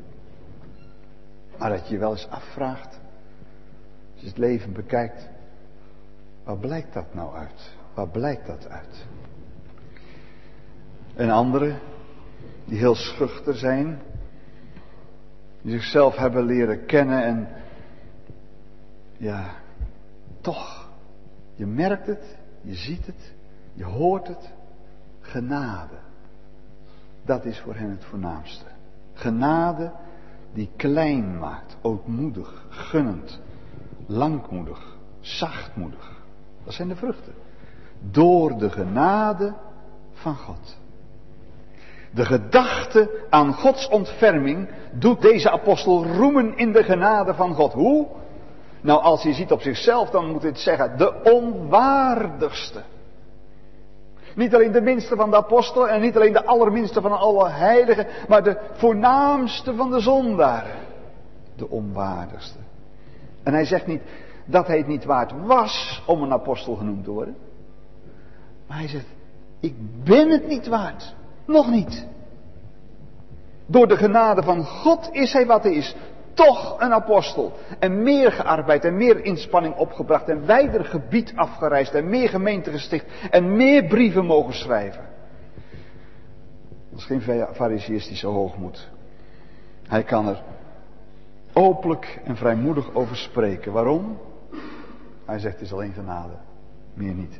Maar dat je wel eens afvraagt, als je het leven bekijkt, waar blijkt dat nou uit? Waar blijkt dat uit? En anderen, die heel schuchter zijn, Die zichzelf hebben leren kennen en ja, toch, je merkt het, je ziet het, je hoort het. Genade. Dat is voor hen het voornaamste. Genade die klein maakt, ootmoedig, gunnend, langmoedig, zachtmoedig. Dat zijn de vruchten. Door de genade van God. De gedachte aan Gods ontferming doet deze apostel roemen in de genade van God. Hoe? Nou, als hij ziet op zichzelf, dan moet hij het zeggen, de onwaardigste. Niet alleen de minste van de apostelen en niet alleen de allerminste van alle heiligen, maar de voornaamste van de zondaren. De onwaardigste. En hij zegt niet dat hij het niet waard was om een apostel genoemd te worden. Maar hij zegt, ik ben het niet waard. Nog niet. Door de genade van God is hij wat hij is. Toch een apostel. En meer gearbeid en meer inspanning opgebracht. En wijder gebied afgereisd. En meer gemeenten gesticht. En meer brieven mogen schrijven. Dat is geen fariseïstische hoogmoed. Hij kan er openlijk en vrijmoedig over spreken. Waarom? Hij zegt het is alleen genade. Meer niet.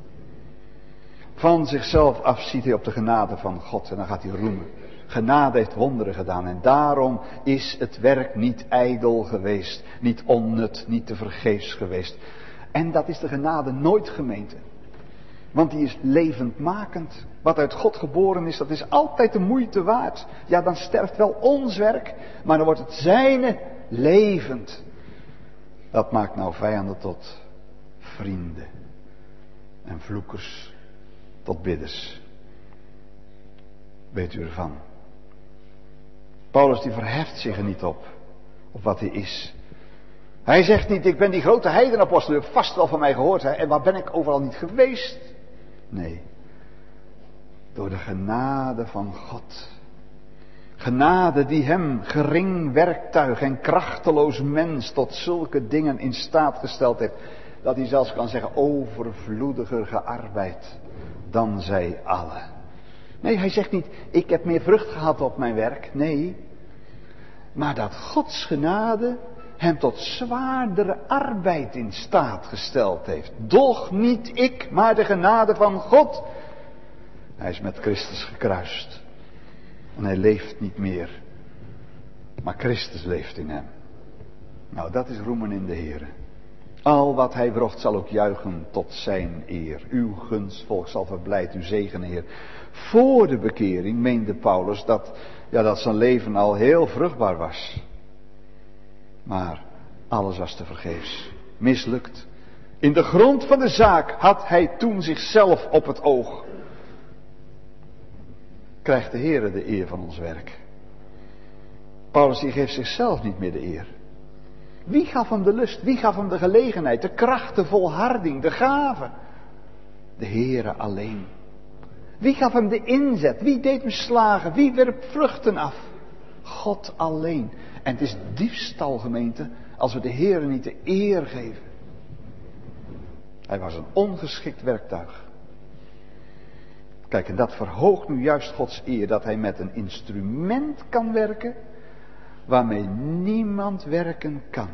Van zichzelf af ziet hij op de genade van God. En dan gaat hij roemen. Genade heeft wonderen gedaan en daarom is het werk niet ijdel geweest, niet onnut, niet tevergeefs geweest. En dat is de genade nooit, gemeente. Want die is levendmakend. Wat uit God geboren is, dat is altijd de moeite waard. Ja, dan sterft wel ons werk, maar dan wordt het zijne levend. Dat maakt nou vijanden tot vrienden en vloekers tot bidders. Weet u ervan? Paulus die verheft zich er niet op wat hij is. Hij zegt niet, ik ben die grote heidenapostel, u hebt vast wel van mij gehoord. En waar ben ik overal niet geweest? Nee. Door de genade van God. Genade die hem, gering werktuig en krachteloos mens, tot zulke dingen in staat gesteld heeft. Dat hij zelfs kan zeggen, overvloediger gearbeid dan zij allen. Nee, hij zegt niet, ik heb meer vrucht gehad op mijn werk. Nee. Maar dat Gods genade hem tot zwaardere arbeid in staat gesteld heeft. Doch niet ik, maar de genade van God. Hij is met Christus gekruist. En hij leeft niet meer. Maar Christus leeft in hem. Nou, dat is roemen in de Here. Al wat hij wrocht zal ook juichen tot zijn eer. Uw gunstvolk zal verblijd u zegenen, Heer. Voor de bekering meende Paulus dat zijn leven al heel vruchtbaar was. Maar alles was tevergeefs. Mislukt. In de grond van de zaak had hij toen zichzelf op het oog. Krijgt de Heere de eer van ons werk. Paulus die geeft zichzelf niet meer de eer. Wie gaf hem de lust? Wie gaf hem de gelegenheid? De kracht, de volharding, de gave? De Heere alleen. Wie gaf hem de inzet? Wie deed hem slagen? Wie werpt vruchten af? God alleen. En het is diefstal, gemeente, als we de Heere niet de eer geven. Hij was een ongeschikt werktuig. Kijk, en dat verhoogt nu juist Gods eer, dat hij met een instrument kan werken waarmee niemand werken kan.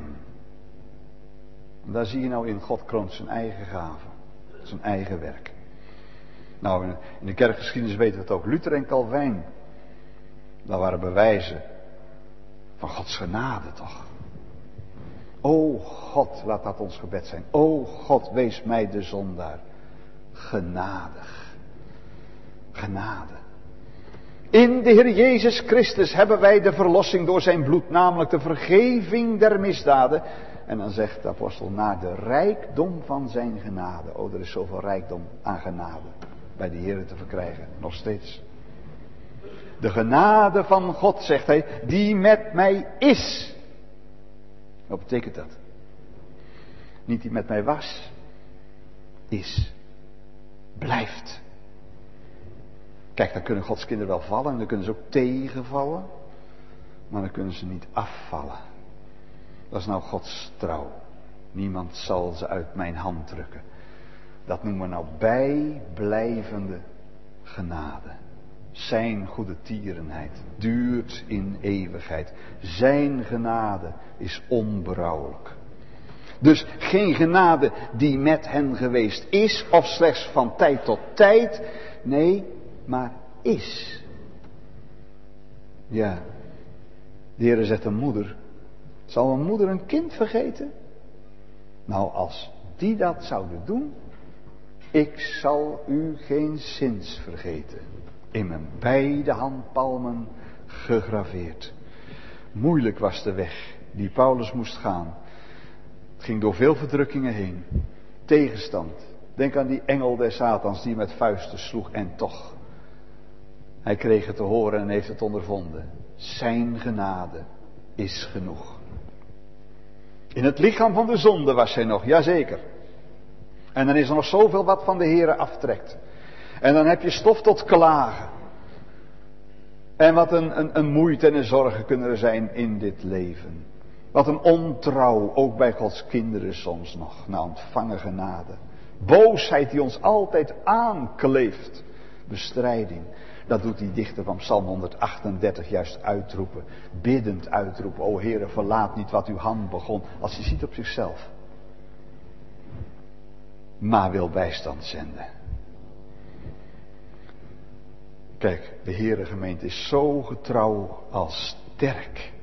En daar zie je nou in, God kroont zijn eigen gave, zijn eigen werk. Nou, in de kerkgeschiedenis weten we het ook, Luther en Calvijn. Dat waren bewijzen van Gods genade toch. O God, laat dat ons gebed zijn. O God, wees mij de zondaar genadig. Genade. In de Heer Jezus Christus hebben wij de verlossing door zijn bloed, namelijk de vergeving der misdaden. En dan zegt de apostel, naar de rijkdom van zijn genade. Oh, er is zoveel rijkdom aan genade bij de Heer te verkrijgen, nog steeds. De genade van God, zegt hij, die met mij is. Wat betekent dat? Niet die met mij was, is, blijft. Kijk, dan kunnen Gods kinderen wel vallen en dan kunnen ze ook tegenvallen, maar dan kunnen ze niet afvallen. Dat is nou Gods trouw. Niemand zal ze uit mijn hand drukken. Dat noemen we nou bijblijvende genade. Zijn goede tierenheid duurt in eeuwigheid. Zijn genade is onberouwelijk. Dus geen genade die met hen geweest is of slechts van tijd tot tijd. Nee, maar is. Ja, de Heere zegt een moeder. Zal een moeder een kind vergeten? Nou, als die dat zouden doen, ik zal u geen zins vergeten. In mijn beide handpalmen gegraveerd. Moeilijk was de weg die Paulus moest gaan. Het ging door veel verdrukkingen heen. Tegenstand. Denk aan die engel des Satans die met vuisten sloeg en toch. Hij kreeg het te horen en heeft het ondervonden. Zijn genade is genoeg. In het lichaam van de zonde was hij nog, jazeker. En dan is er nog zoveel wat van de Heere aftrekt. En dan heb je stof tot klagen. En wat een moeite en een zorgen kunnen er zijn in dit leven. Wat een ontrouw, ook bij Gods kinderen soms nog, na ontvangen genade. Boosheid die ons altijd aankleeft. Bestrijding. Dat doet die dichter van Psalm 138 juist uitroepen. Biddend uitroepen. O Heere, verlaat niet wat uw hand begon. Als hij ziet op zichzelf. Maar wil bijstand zenden. Kijk, de Heere gemeente is zo getrouw als sterk.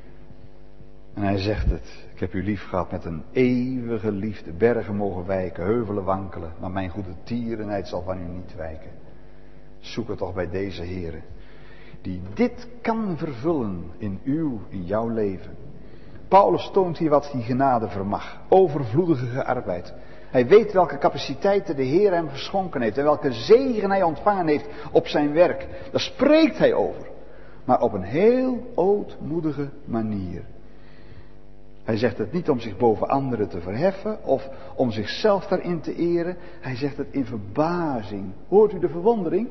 En hij zegt het. Ik heb u lief gehad met een eeuwige liefde. Bergen mogen wijken, heuvelen wankelen. Maar mijn goede tierenheid zal van u niet wijken. Zoek het toch bij deze Heere. Die dit kan vervullen in jouw leven. Paulus toont hier wat die genade vermag. Overvloedige gearbeid. Hij weet welke capaciteiten de Heer hem geschonken heeft. En welke zegen hij ontvangen heeft op zijn werk. Daar spreekt hij over. Maar op een heel ootmoedige manier. Hij zegt het niet om zich boven anderen te verheffen. Of om zichzelf daarin te eren. Hij zegt het in verbazing. Hoort u de verwondering?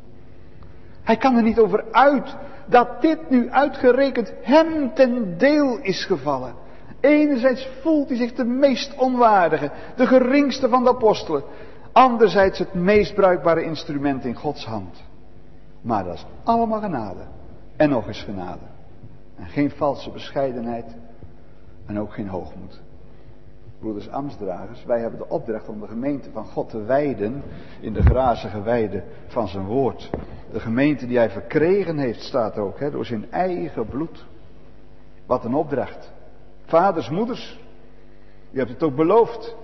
Hij kan er niet over uit dat dit nu uitgerekend hem ten deel is gevallen. Enerzijds voelt hij zich de meest onwaardige, de geringste van de apostelen. Anderzijds het meest bruikbare instrument in Gods hand. Maar dat is allemaal genade. En nog eens genade. En geen valse bescheidenheid. En ook geen hoogmoed. Broeders ambtsdragers, wij hebben de opdracht om de gemeente van God te wijden in de grazige weide van zijn woord. De gemeente die hij verkregen heeft, staat er ook, door zijn eigen bloed. Wat een opdracht. Vaders, moeders, u hebt het ook beloofd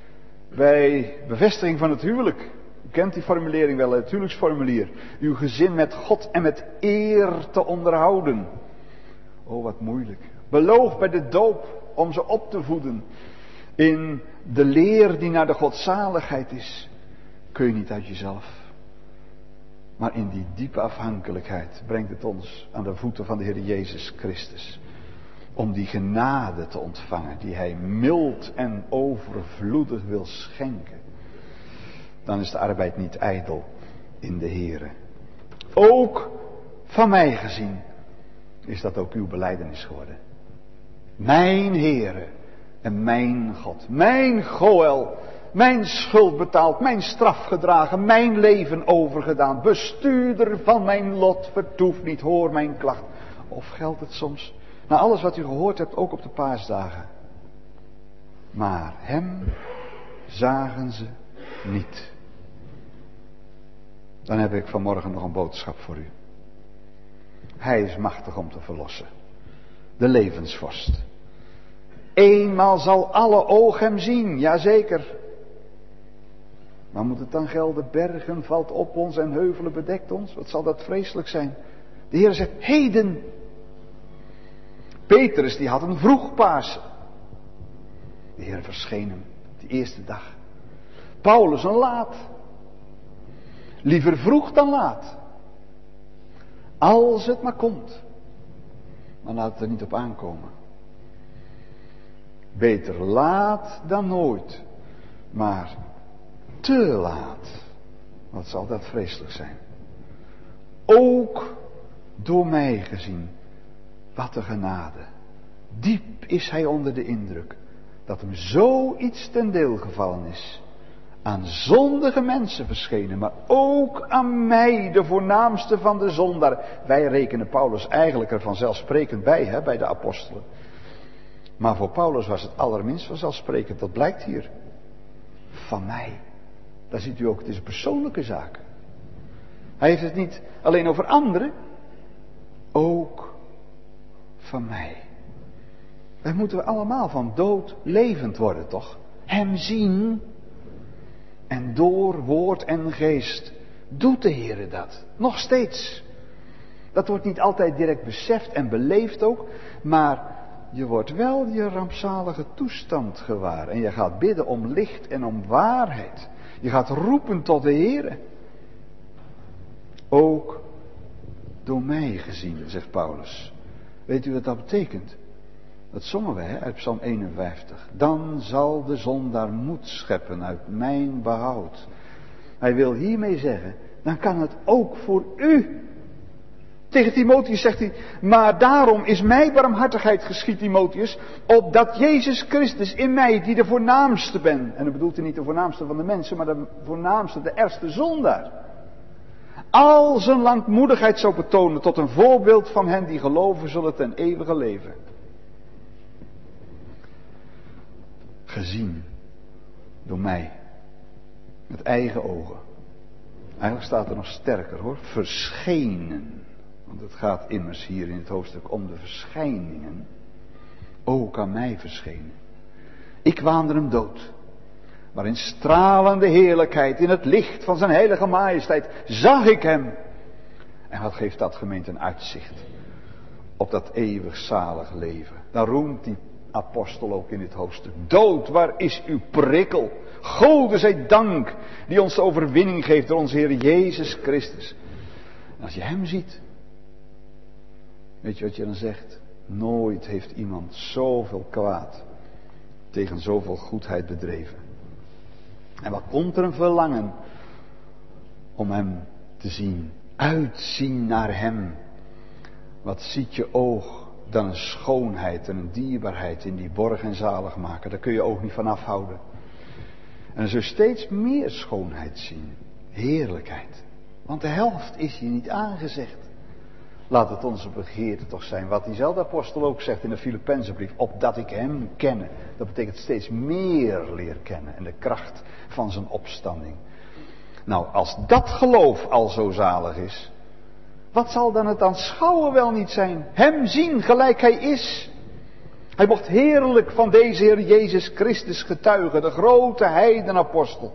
bij bevestiging van het huwelijk. U kent die formulering wel, het huwelijksformulier. Uw gezin met God en met eer te onderhouden. Oh, wat moeilijk. Beloof bij de doop om ze op te voeden in de leer die naar de godzaligheid is. Kun je niet uit jezelf. Maar in die diepe afhankelijkheid brengt het ons aan de voeten van de Heer Jezus Christus. Om die genade te ontvangen die hij mild en overvloedig wil schenken. Dan is de arbeid niet ijdel in de Heere. Ook van mij gezien is dat ook uw belijdenis geworden. Mijn Heere en mijn God, mijn Goël, mijn schuld betaald, mijn straf gedragen, mijn leven overgedaan. Bestuurder van mijn lot, vertoef niet, hoor mijn klacht. Of geldt het soms, na alles wat u gehoord hebt, ook op de paasdagen. Maar hem zagen ze niet. Dan heb ik vanmorgen nog een boodschap voor u. Hij is machtig om te verlossen. De levensvorst. Eenmaal zal alle oog hem zien, jazeker. Maar moet het dan gelden, bergen valt op ons en heuvelen bedekt ons? Wat zal dat vreselijk zijn? De Heer zegt, heden. Petrus die had een vroeg Pasen. De Heer verscheen hem die eerste dag. Paulus een laat. Liever vroeg dan laat. Als het maar komt. Maar laat het er niet op aankomen. Beter laat dan nooit. Maar te laat. Wat zal dat vreselijk zijn. Ook door mij gezien. Wat een genade. Diep is hij onder de indruk. Dat hem zoiets ten deel gevallen is. aan zondige mensen verschenen, maar ook aan mij, de voornaamste van de zondaar. Wij rekenen Paulus eigenlijk er vanzelfsprekend bij, bij de apostelen. Maar voor Paulus was het allerminst vanzelfsprekend, dat blijkt hier. Van mij. Daar ziet u ook, het is een persoonlijke zaak. Hij heeft het niet alleen over anderen, ook van mij. Wij moeten allemaal van dood levend worden, toch? Hem zien. En door woord en geest doet de Heere dat. Nog steeds. Dat wordt niet altijd direct beseft en beleefd ook. Maar je wordt wel je rampzalige toestand gewaar. En je gaat bidden om licht en om waarheid. Je gaat roepen tot de Heere. Ook door mij gezien, zegt Paulus. Weet u wat dat betekent? Dat zongen we uit Psalm 51. Dan zal de zondaar moed scheppen uit mijn behoud. Hij wil hiermee zeggen, dan kan het ook voor u. Tegen Timotheus zegt hij, maar daarom is mijn barmhartigheid geschied, Timotheus, opdat Jezus Christus in mij, die de voornaamste ben. En dan bedoelt hij niet de voornaamste van de mensen, maar de voornaamste, de ergste zondaar. Al zijn langmoedigheid zou betonen tot een voorbeeld van hen die geloven zullen ten eeuwige leven. Gezien door mij, met eigen ogen. Eigenlijk staat er nog sterker hoor, verschenen. Want het gaat immers hier in het hoofdstuk om de verschijningen. Ook aan mij verschenen. Ik waande hem dood. Maar in stralende heerlijkheid, in het licht van zijn heilige majesteit, zag ik hem. En wat geeft dat gemeente een uitzicht op dat eeuwig zalig leven. Dan roemt die apostel ook in dit hoofdstuk. Dood, waar is uw prikkel? Gode zij dank die ons de overwinning geeft door onze Heer Jezus Christus. En als je hem ziet, weet je wat je dan zegt? Nooit heeft iemand zoveel kwaad tegen zoveel goedheid bedreven. En wat komt er een verlangen om hem te zien. Uitzien naar hem. Wat ziet je oog dan een schoonheid en een dierbaarheid in die borg en zalig maken. Daar kun je oog niet van afhouden. En dan zul je steeds meer schoonheid zien. Heerlijkheid. Want de helft is je niet aangezegd. Laat het onze begeerte toch zijn. Wat diezelfde apostel ook zegt in de Filippenzenbrief. Opdat ik hem kenne. Dat betekent steeds meer leer kennen. En de kracht van zijn opstanding. Nou, als dat geloof al zo zalig is. Wat zal dan het aanschouwen wel niet zijn? Hem zien gelijk hij is. Hij mocht heerlijk van deze Heer Jezus Christus getuigen. De grote heidenapostel.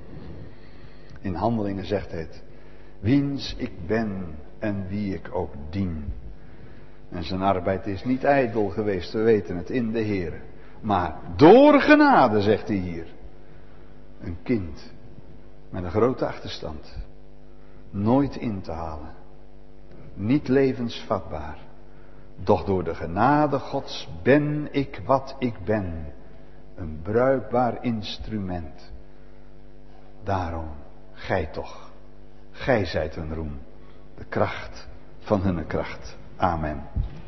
In Handelingen zegt hij het. Wiens ik ben en wie ik ook dien. En zijn arbeid is niet ijdel geweest, we weten het, in de Heere. Maar door genade, zegt hij hier. Een kind met een grote achterstand. Nooit in te halen. Niet levensvatbaar. Doch door de genade Gods ben ik wat ik ben. Een bruikbaar instrument. Daarom, gij toch. Gij zijt hun roem. De kracht van hunne kracht. Amen.